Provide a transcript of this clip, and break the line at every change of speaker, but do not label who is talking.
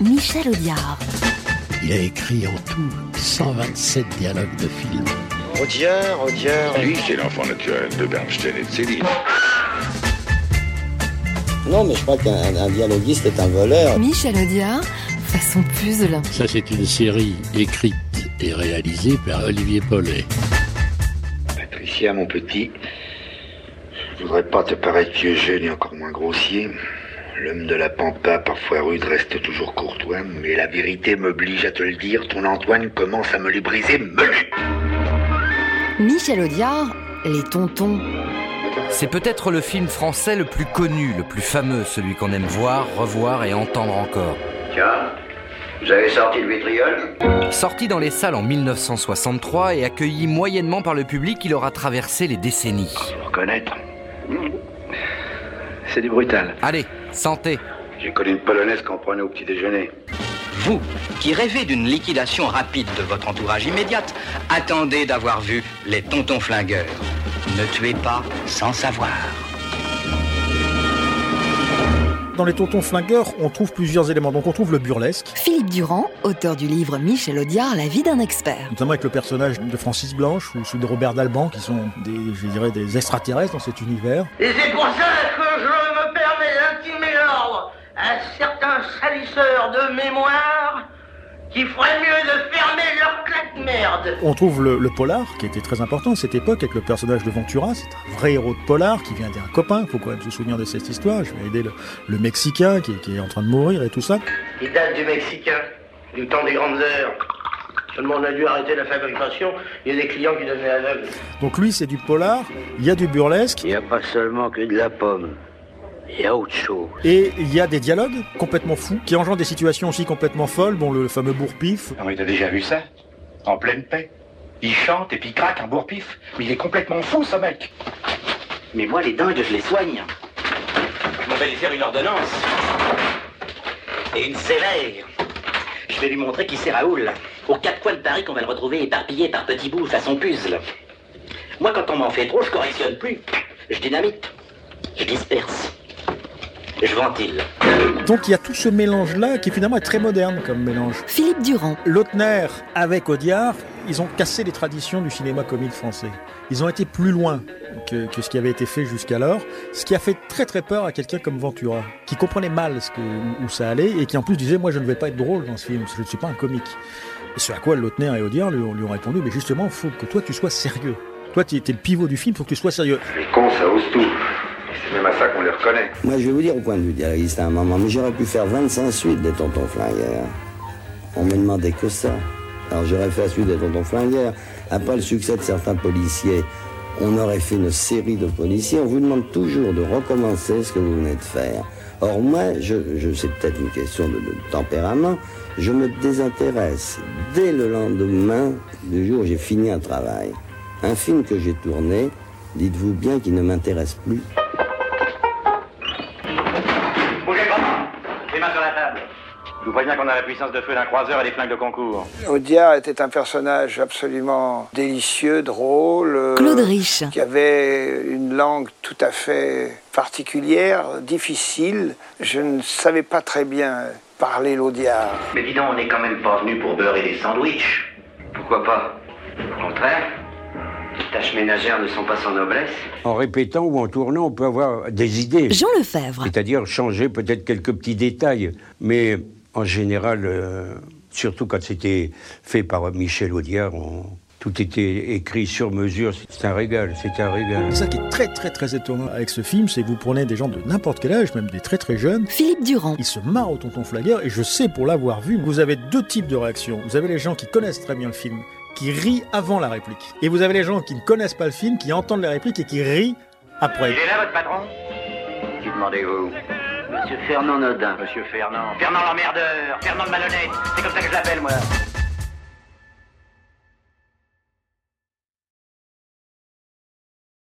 Michel Audiard.
Il a écrit en tout 127 dialogues de films.
Audiard.
Lui, c'est l'enfant naturel de Bernstein et de Céline.
Non, mais je crois qu'un dialoguiste est un voleur.
Michel Audiard, façon puzzle.
Ça, c'est une série écrite et réalisée par Olivier Paulet.
Patricia, mon petit, je voudrais pas te paraître vieux jeu ni encore moins grossier. L'homme de la pampa, parfois rude, reste toujours courtois, mais la vérité m'oblige à te le dire, ton Antoine commence à me les briser melu.
Michel Audiard, les tontons.
C'est peut-être le film français le plus connu, le plus fameux, celui qu'on aime voir, revoir et entendre encore.
Tiens, vous avez sorti le vitriol ?
Sorti dans les salles en 1963 et accueilli moyennement par le public, il aura traversé les décennies.
Faut reconnaître. C'est du brutal.
Allez, santé.
J'ai connu une polonaise qu'on prenait au petit déjeuner.
Vous, qui rêvez d'une liquidation rapide de votre entourage immédiate, attendez d'avoir vu les tontons flingueurs. Ne tuez pas sans savoir.
Dans les tontons flingueurs, on trouve plusieurs éléments. Donc on trouve le burlesque.
Philippe Durand, auteur du livre Michel Audiard, la vie d'un expert.
Notamment avec le personnage de Francis Blanche ou celui de Robert Dalban, qui sont des extraterrestres dans cet univers.
Et c'est pour ça que je me permets d'intimer l'ordre à certains salisseurs de mémoire qui ferait mieux de fermer leur claque-merde.
On trouve le polar, qui était très important à cette époque, avec le personnage de Ventura. C'est un vrai héros de polar qui vient d'un copain. Il faut quand même se souvenir de cette histoire. Je vais aider le Mexicain qui est en train de mourir et tout ça.
Il date du Mexicain, du temps des grandes heures. Seulement on a dû arrêter la fabrication, il y a des clients qui devenaient aveugles.
Donc lui, c'est du polar, il y a du burlesque.
Il n'y a pas seulement que de la pomme. Il y a autre chose.
Et il y a des dialogues complètement fous, qui engendrent des situations aussi complètement folles. Bon, le fameux bourre-pif.
Non mais t'as déjà vu ça ? En pleine paix. Il chante et puis il craque un bourre-pif. Mais il est complètement fou, ce mec.
Mais moi, les dingues, je les soigne. Je m'en vais lui faire une ordonnance. Et une sévère. Je vais lui montrer qui c'est Raoul. Aux quatre coins de Paris qu'on va le retrouver éparpillé par petits bouts façon puzzle. Moi, quand on m'en fait trop, je correctionne plus. Je dynamite. Je disperse. Je ventile.
Donc il y a tout ce mélange-là qui finalement est très moderne comme mélange.
Philippe Durand.
Lautner avec Audiard, ils ont cassé les traditions du cinéma comique français. Ils ont été plus loin que ce qui avait été fait jusqu'alors, ce qui a fait très très peur à quelqu'un comme Ventura, qui comprenait mal où ça allait et qui en plus disait « moi je ne vais pas être drôle dans ce film, je ne suis pas un comique ». Et ce à quoi Lautner et Audiard lui ont répondu « mais justement, il faut que toi tu sois sérieux. Toi tu es le pivot du film, il faut que tu sois sérieux ».
Les cons, ça ose tout. C'est même à ça qu'on les reconnaît.
Moi, je vais vous dire au point de vue dialoguiste à un moment, mais j'aurais pu faire 25 suites des tontons flingueurs. On me demandait que ça. Alors j'aurais fait la suite des tontons flingueurs. Après le succès de certains policiers, on aurait fait une série de policiers. On vous demande toujours de recommencer ce que vous venez de faire. Or moi, c'est peut-être une question de tempérament, je me désintéresse dès le lendemain du jour où j'ai fini un travail. Un film que j'ai tourné, dites-vous bien qu'il ne m'intéresse plus.
Je vous préviens qu'on a la puissance de feu d'un croiseur et des flingues de concours.
Audiard était un personnage absolument délicieux, drôle.
Claude Rich.
Qui avait une langue tout à fait particulière, difficile. Je ne savais pas très bien parler l'Audiard.
Mais dis donc, on n'est quand même pas venu pour beurrer des sandwichs.
Pourquoi pas ? Au contraire, les tâches ménagères ne sont pas sans noblesse.
En répétant ou en tournant, on peut avoir des idées.
Jean Lefebvre.
C'est-à-dire changer peut-être quelques petits détails. Mais en général, surtout quand c'était fait par Michel Audiard, tout était écrit sur mesure. C'est un régal, c'était un régal.
C'est ça qui est très très très étonnant avec ce film, c'est que vous prenez des gens de n'importe quel âge, même des très très jeunes.
Philippe Durand.
Ils se marrent au tonton flingueur et je sais pour l'avoir vu, vous avez deux types de réactions. Vous avez les gens qui connaissent très bien le film, qui rient avant la réplique. Et vous avez les gens qui ne connaissent pas le film, qui entendent les répliques et qui rient après.
Il est là, votre patron ?
Qui demandez-vous ?
Monsieur Fernand Nodin.
Monsieur Fernand.
Fernand l'emmerdeur, Fernand le malhonnête, c'est comme ça que je l'appelle, moi.